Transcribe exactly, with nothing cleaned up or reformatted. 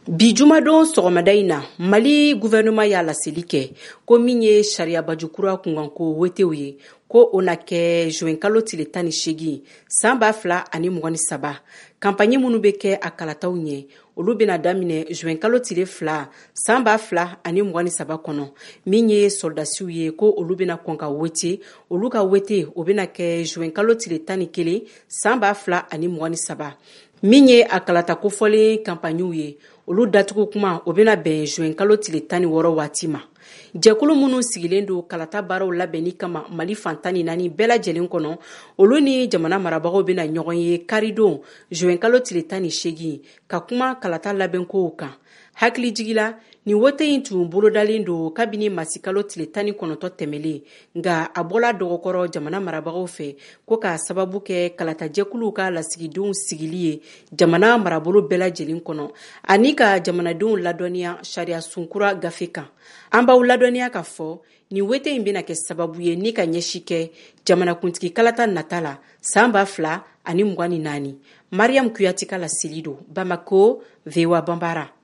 Bi jumadon sɔgɔmada in na Mali gouvernement y'a laseli kɛ ko min ye sariya bajukura kunkanko wetew ye ko o na kɛ juin kalo tile tan ni seegin san ba fila ani mugan ni saba kampaɲi minnu bɛ kɛ a kalataw ɲɛ olu bɛna daminɛ juin kalo tile fila san ba fila ani mugan ni saba kɔnɔ min ye soldasiw ye ko olu bɛna kɔn ka wete olu ka wete o bɛna kɛ juin kalo tile tan ni kelen san ba fila ani mugan ni saba min ye a kalata kofɔlen kampaɲiw ye olu datugu kuma o bɛna bɛn juin kalo tile tan ni wɔɔrɔ waati ma. Jɛkulu minnu sigilen don kalata baaraw labɛnni kama Mali fantan ni naani bɛɛ lajɛlen kɔnɔ olu ni jamana marabagaw bɛna ɲɔgɔn ye karidon juin kalo tile tan ni seegin ka kuma kalata labɛnkow kan. Hakili jigila ni wote in tun bolodalen don kabini masi kalo tile tan ni kɔnɔntɔn tɛmɛlen nka a bɔla dɔgɔkɔrɔ jamana marabagaw fɛ ko ka sababu kɛ kalata jɛkuluw ka lasigidenw sigili ye jamana marabolo bɛɛ lajɛlen kɔnɔ ani ka jamanadenw ladɔnniya sariya sunkura gafe kan. An b'aw ladɔnniya ka fɔ ni wete in bɛna kɛ sababu ye ni ka ɲɛsi kɛ jamanakuntigi kalata nata la san ba fila ani mugan ni naani. Mariam Kuyati ka laseli don Bamako, V O A Bambara.